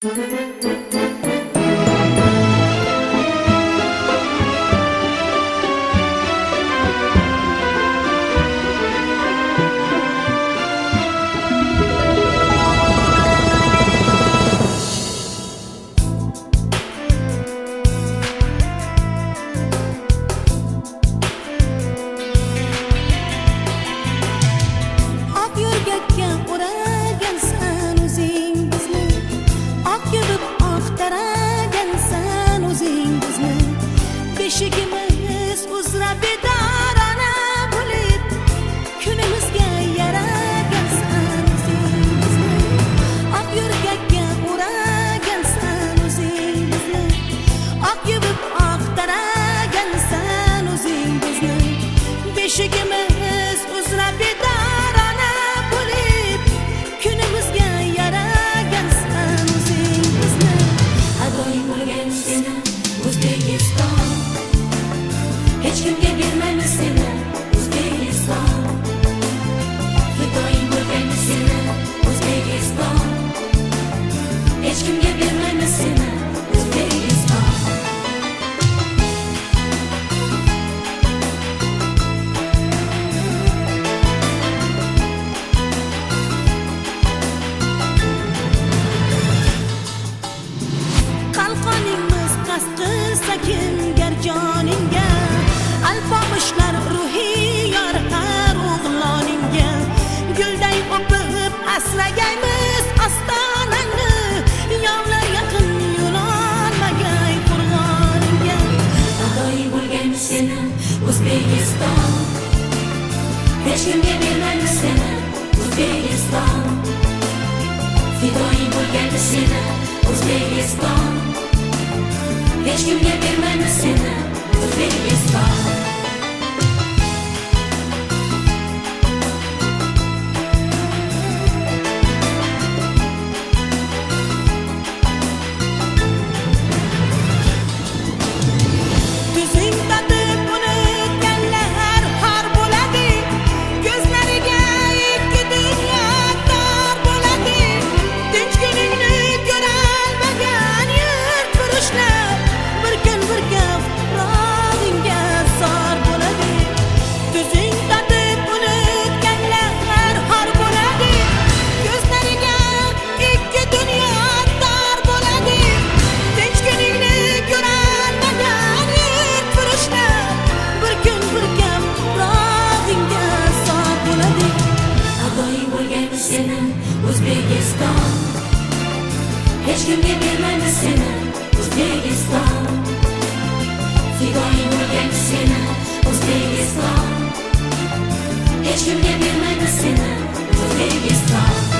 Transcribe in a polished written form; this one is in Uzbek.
Beshigimiz uzra bedorona bo'lib, kunimizga yaragansan o'zingizni. Oq yo'rgakka o'ragansan o'zingizni. Oq yuvib oq taragansan o'zingizni. Beshigimiz uzra bedorona bo'lib, kunimizga yaragansan o'zingizni. Adoyim bo'lgan seni O'zbekiston, hech kimga bermaymiz seni O'zbekiston. Fidoying bo'lgan seni O'zbekiston, hech kimga bermaymiz seni O'zbekiston. Qalqonimiz qasqi sakin garjoningga, alpomushlar ruhiy yor har o'g'loningga. Gulday o'pib asragaymiz ostonangni, yovlar yaqin yo'lolmagay qo'rg'oningga. Adoyim bo'lgan seni O'zbekiston, hech kimga bermaymiz seni O'zbekiston. Fidoying bo'lgan seni O'zbekiston, hech kimga bermaymiz seni O'zbekiston. Tuzing tatib unutganlar xor bo'ladi, ko'zlariga ikki dunyo tor bo'ladi. Tinch kuningni ko'rolmagan yurtfurushlar bir kun bir gap ro'zingga zor bo'ladi. Tuzing tatib unutganlar xor bo'ladi, ko'zlariga ikki dunyo tor bo'ladi. Tinch kuningni ko'rolmagan yurtfurushlar bir kun bir gap ro'zingga zor bo'ladi. Adoyim bo'lgan seni O'zbekiston, hech kimga bermaymiz seni O'zbekiston. Fidoying bo'lgan seni O'zbekiston, hech kimga bermaymiz seni O'zbekiston.